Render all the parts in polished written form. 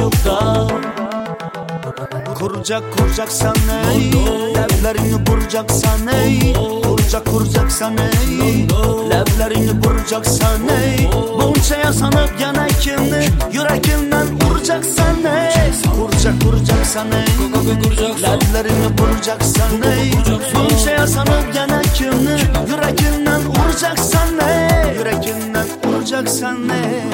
yılda. Kuracaksan ey, leblerini buracaksan ey. Kuracaksan ey, leblerini buracaksan ey. Bunçaya sanıp yanakını yüreğinden vuracaksan ey. Kuracaksan ey, leblerini buracaksan ey. Bunçaya sanıp yanakını yüreğinden vuracaksan ey. Yüreğinden vuracaksan ey.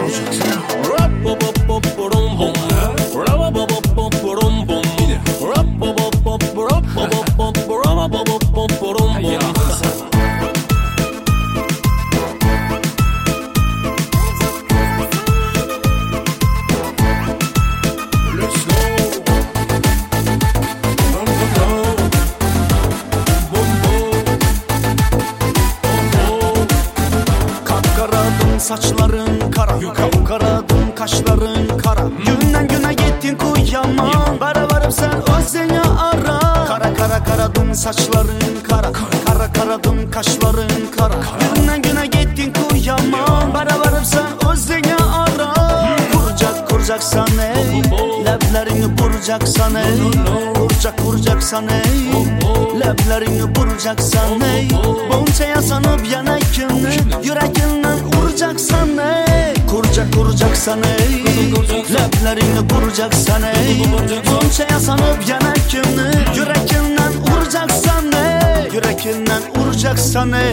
Saçların kara, kapkaradım kaşların kara. Günden güne gittin kuyamam, bara varıp sen özüne ara. Karadım saçların kara, karadım kaşların kara. Günden güne gittin kuyamam, bara varıp sen özüne ara. Kuracaksan ey, leblerini buracaksan ey. Kuracaksan ey, leblerini buracaksan ey. Bunçaya sanıp yanakını yüreğinden vuracaksan ey. Kuracaksan ey, leblerini buracaksan ey. Bunçaya sanıp yanakını yüreğinden vuracaksan ey. Yüreğinden vuracaksan ey.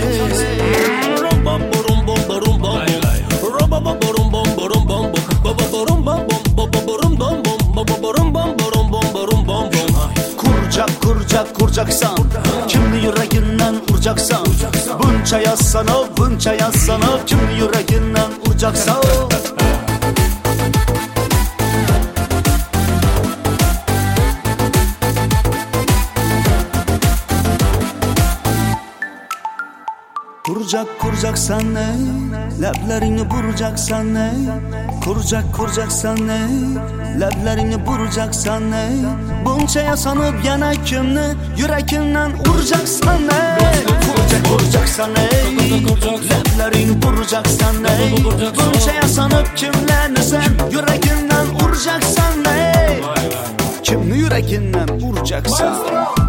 Kuracaksan, kimli yüreğinden vuracaksan. Bunça yazsana, kimli yüreğinden vuracaksan. Kuracaksan ey, leblerini buracaksan ey. Kuracaksan ey, leblerini buracaksan ey. Bunçaya sanıp yanakını yüreğinden vuracaksan ey. Kuracaksan ey, leblerini buracaksan ey. Bunçaya sanıp kimlerini sen yüreğinden vuracaksan ey. Kimli yüreğinden vuracaksan.